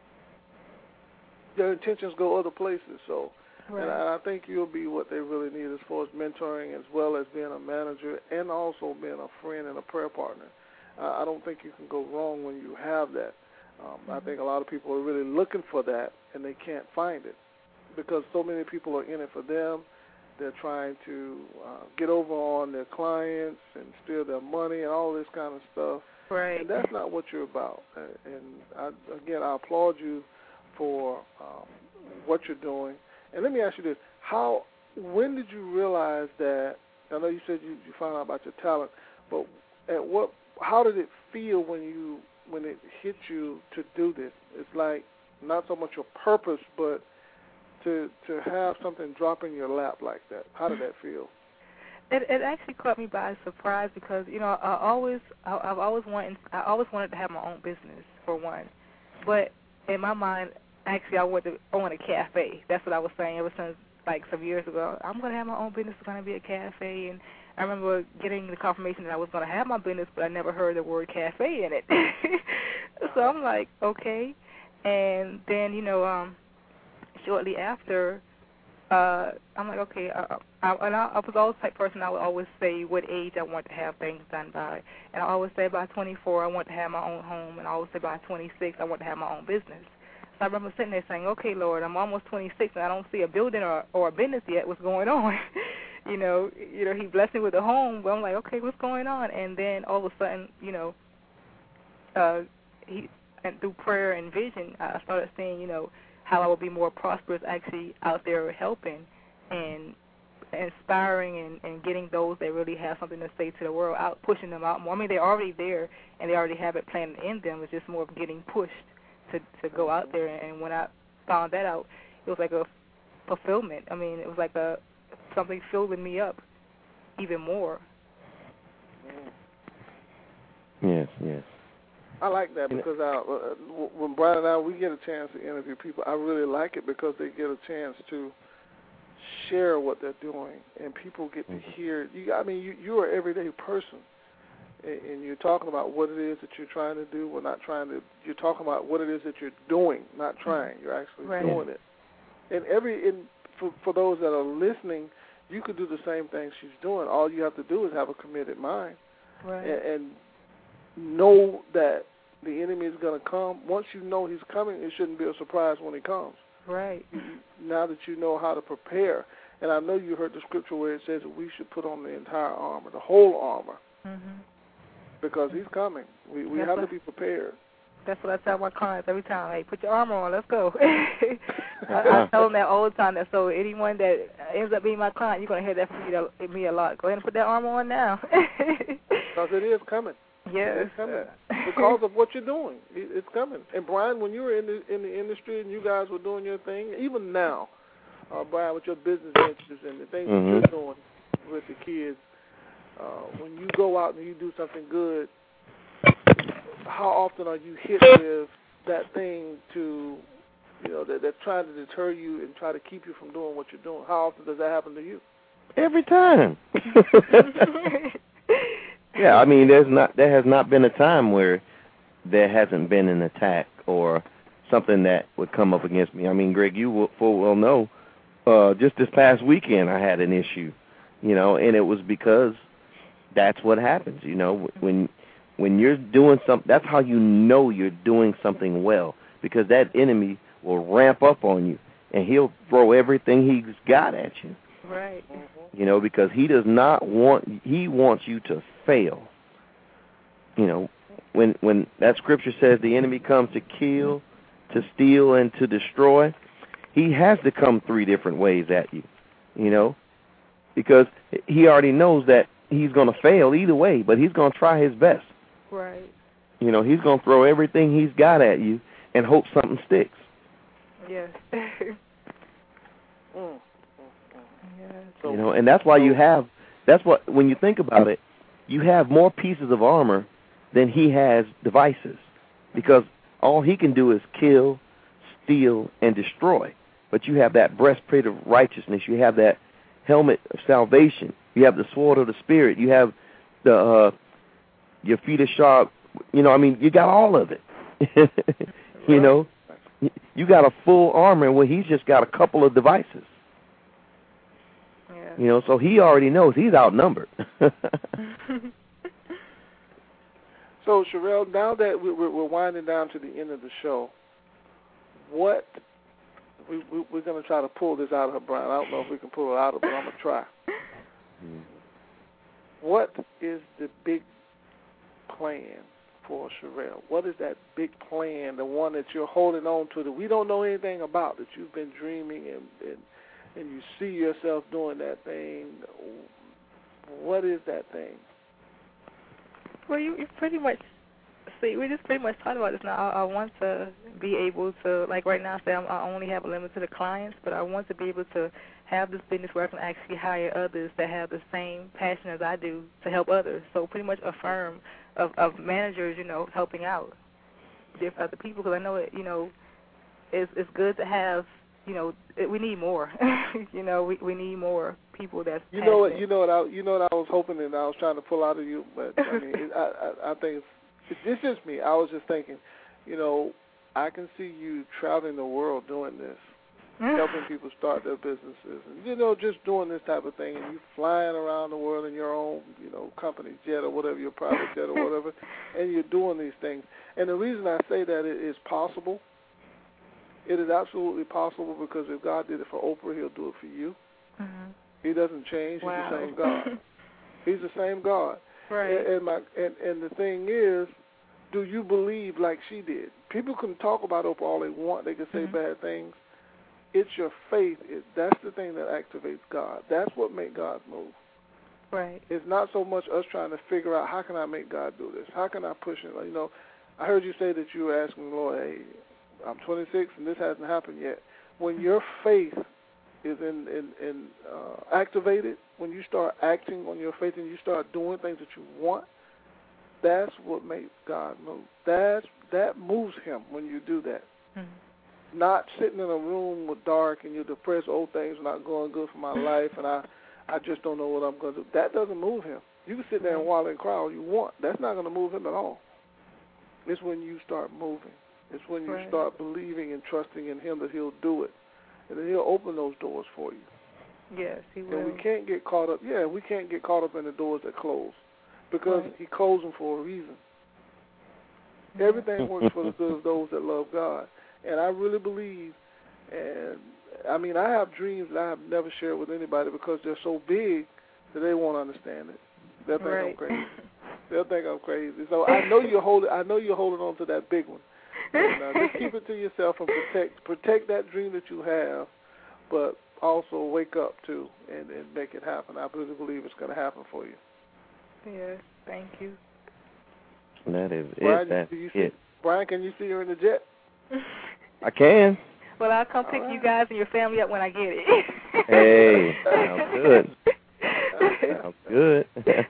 their intentions go other places. So, right. and I, I think you'll be what they really need as far as mentoring, as well as being a manager, and also being a friend and a prayer partner. Uh, I don't think you can go wrong when you have that. Um, mm-hmm. I think a lot of people are really looking for that, and they can't find it because so many people are in it for them. They're trying to uh, get over on their clients and steal their money and all this kind of stuff. Right. And that's not what you're about. And, I, again, I applaud you for um, what you're doing. And let me ask you this: How, when did you realize that? I know you said you, you found out about your talent, but at what? How did it feel when you when it hit you to do this? It's like not so much your purpose, but to to have something drop in your lap like that. How did that feel? It it actually caught me by surprise because you know I always I, I've always wanted I always wanted to have my own business for one, but in my mind actually I wanted to own a cafe. That's what I was saying ever since like some years ago. I'm going to have my own business. It's going to be a cafe, and I remember getting the confirmation that I was going to have my business, but I never heard the word cafe in it. So I'm like, okay, and then you know um. Shortly after, uh, I'm like, okay, uh, I, and I, I was always the type of person I would always say what age I want to have things done by. And I always say by twenty-four I want to have my own home, and I always say by twenty-six I want to have my own business. So I remember sitting there saying, okay, Lord, I'm almost twenty-six, and I don't see a building or, or a business yet. What's going on? you know, you know, He blessed me with a home, but I'm like, okay, what's going on? And then all of a sudden, you know, uh, he and through prayer and vision, I started seeing, you know, how I would be more prosperous actually out there helping. And inspiring and, and getting those that really have something to say to the world out, pushing them out more. I mean, they're already there and they already have it planned in them. It's just more of getting pushed to to go out there. And when I found that out, it was like a fulfillment. I mean, it was like a something filling me up even more. Yes, yes. I like that because I, uh, when Brian and I, we get a chance to interview people, I really like it because they get a chance to share what they're doing, and people get to hear. You, I mean, you, you're an everyday person, and, and you're talking about what it is that you're trying to do. We're not trying to. You're talking about what it is that you're doing, not trying. You're actually right. doing it. And every, in, for, for those that are listening, you could do the same thing she's doing. All you have to do is have a committed mind, right. and, and know that the enemy is going to come. Once you know he's coming, it shouldn't be a surprise when he comes. Right. Now that you know how to prepare, and I know you heard the scripture where it says that we should put on the entire armor, the whole armor, mm-hmm. because he's coming. We we that's have what, to be prepared. That's what I tell my clients every time. Hey, put your armor on. Let's go. I, I tell them that all the time. That so anyone that ends up being my client, you're going to hear that from me a lot. Go ahead and put that armor on now. Because it is coming. Yes. It's coming. Because of what you're doing. It's coming. And, Brian, when you were in the in the industry and you guys were doing your thing, even now, uh, Brian, with your business ventures and the things mm-hmm. that you're doing with the kids, uh, when you go out and you do something good, how often are you hit with that thing to, you know, that, that's trying to deter you and try to keep you from doing what you're doing? How often does that happen to you? Every time. Yeah, I mean, there's not there has not been a time where there hasn't been an attack or something that would come up against me. I mean, Greg, you will, full well know, uh, just this past weekend I had an issue, you know, and it was because that's what happens, you know, when when you're doing something. That's how you know you're doing something well, because that enemy will ramp up on you and he'll throw everything he's got at you. Right. You know, because he does not want, he wants you to fail. You know, when when that scripture says the enemy comes to kill, to steal, and to destroy, he has to come three different ways at you, you know, because he already knows that he's going to fail either way, but he's going to try his best. Right. You know, he's going to throw everything he's got at you and hope something sticks. Yes. mm. You know, and that's why you have, that's what, when you think about it, you have more pieces of armor than he has devices, because all he can do is kill, steal, and destroy. But you have that breastplate of righteousness. You have that helmet of salvation. You have the sword of the Spirit. You have the, uh, your feet are sharp. You know, I mean, you got all of it. You know, you got a full armor where he's just got a couple of devices. You know, so he already knows he's outnumbered. So, Sherelle, now that we're, we're winding down to the end of the show, what we, we, we're going to try to pull this out of her, Brian. I don't know if we can pull it out of her, but I'm going to try. What is the big plan for Sherelle? What is that big plan, the one that you're holding on to that we don't know anything about, that you've been dreaming and, and and you see yourself doing that thing? What is that thing? Well, you, you pretty much, see, we just pretty much talked about this now. I, I want to be able to, like right now, say I'm, I only have a limit to the clients, but I want to be able to have this business where I can actually hire others that have the same passion as I do to help others. So pretty much a firm of, of managers, you know, helping out different other people, because I know it, you know, it's, it's good to have, you know, it, we need more. you know, we we need more people that's you know what you know what I you know what I was hoping and I was trying to pull out of you, but I mean, it, I, I I think it's, it's just me. I was just thinking, you know, I can see you traveling the world doing this, helping people start their businesses, and you know, just doing this type of thing, and you flying around the world in your own, you know, company jet or whatever, your private jet or whatever, and you're doing these things. And the reason I say that it is possible. It is absolutely possible, because if God did it for Oprah, he'll do it for you. Mm-hmm. He doesn't change. Wow. He's the same God. He's the same God. Right. And, and, my, and, and the thing is, do you believe like she did? People can talk about Oprah all they want. They can say mm-hmm. bad things. it's your faith. It, that's the thing that activates God. That's what makes God move. Right. It's not so much us trying to figure out how can I make God do this? How can I push it? You know, I heard you say that you were asking the Lord, hey, I'm twenty-six and this hasn't happened yet. When your faith is in, in, in uh, activated, when you start acting on your faith and you start doing things that you want, that's what makes God move. That's, that moves him when you do that. Mm-hmm. Not sitting in a room with dark and you're depressed, oh, things are not going good for my life and I, I just don't know what I'm going to do. That doesn't move him. You can sit there and wallow and cry all you want. That's not going to move him at all. It's when you start moving. It's when you right. start believing and trusting in him that he'll do it. And then he'll open those doors for you. Yes, he will. And we can't get caught up, yeah, we can't get caught up in the doors that close because right. he closed them for a reason. Mm-hmm. Everything works for the good of those that love God. And I really believe, and I mean, I have dreams that I have never shared with anybody because they're so big that they won't understand it. They'll think right. I'm crazy. They'll think I'm crazy. So I know you're holding. I know you're holding on to that big one. And, uh, just keep it to yourself and protect protect that dream that you have, but also wake up too and, and make it happen. I really believe it's going to happen for you. Yes, thank you. That is Brian, it. That's do you see, it. Brian, can you see her in the jet? I can. Well, I'll come pick right. you guys and your family up when I get it. Hey, sounds good. Sounds good.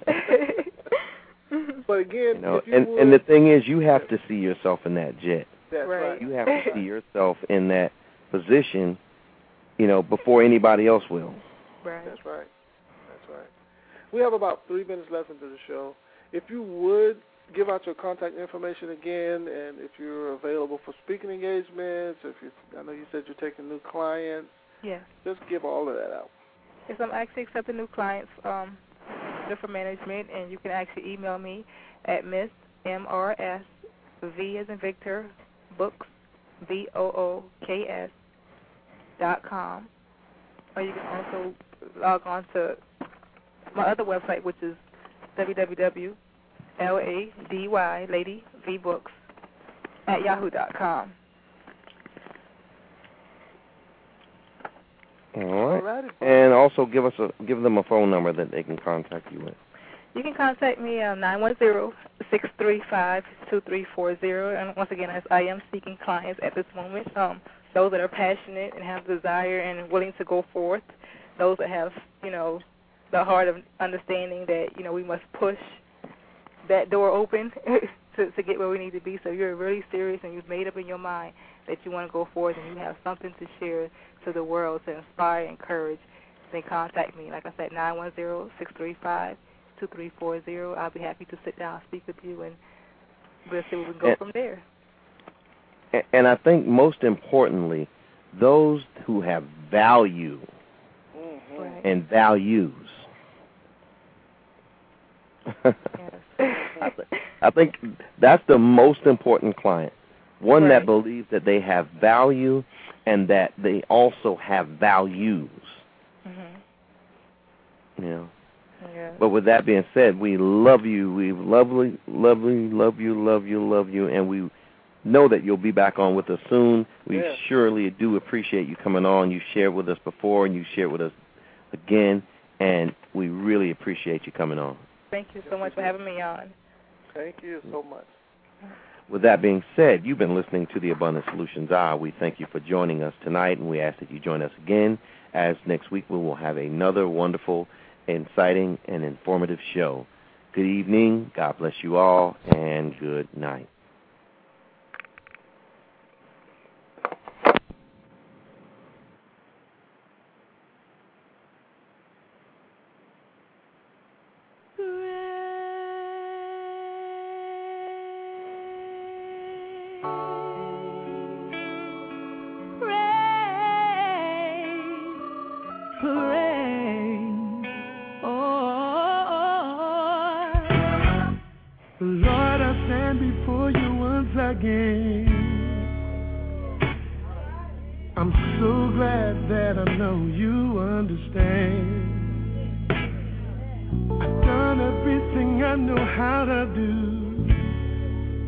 But again, you know, if you and, would, and the thing is, you have to see yourself in that jet. That's right. You have to see yourself in that position, you know, before anybody else will. Right. That's right. That's right. We have about three minutes left into the show. If you would give out your contact information again, and if you're available for speaking engagements, if you, I know you said you're taking new clients. Yes. Just give all of that out. Yes, I'm actually accepting new clients um, for management, and you can actually email me at Miss M R S V as in Victor Books B O O K S dot com, or you can also log on to my other website, which is w w w dot l a d y lady v books at yahoo dot com. All right. And also give us a give them a phone number that they can contact you with. You can contact me at nine one zero, six three five, two three four zero. And once again, as I am seeking clients at this moment, um, those that are passionate and have desire and willing to go forth, those that have, you know, the heart of understanding that, you know, we must push that door open to, to get where we need to be. So you're really serious and you've made up in your mind that you want to go forth and you have something to share to the world to inspire and encourage, then contact me. Like I said, nine one zero, six three five, two three four zero. I'll be happy to sit down and speak with you, and we'll see where we can go and, from there. And I think most importantly, those who have value mm-hmm. right. and values. Yes. I, th- I think that's the most important client. One right. that believes that they have value and that they also have values. Mm-hmm. You know. Yeah. But with that being said, we love you. We lovely, lovely, love you, love you, love you, and we know that you'll be back on with us soon. We yeah. surely do appreciate you coming on. You shared with us before, and you shared with us again, and we really appreciate you coming on. Thank you so much for having me on. Thank you so much. With that being said, you've been listening to the Abundant Solutions Hour. We thank you for joining us tonight, and we ask that you join us again, as next week we will have another wonderful, exciting, and informative show. Good evening. God bless you all, and good night. I'm so glad that I know you understand. I've done everything I know how to do,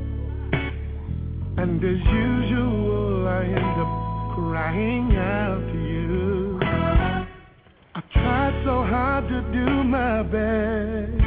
and as usual I end up crying out to do my best,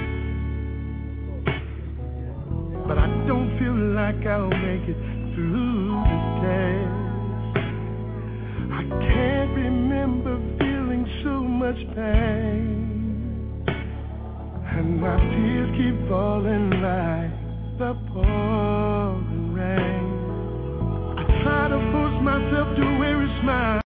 but I don't feel like I'll make it through this test. I can't remember feeling so much pain, and my tears keep falling like the pouring rain. I try to force myself to wear a smile.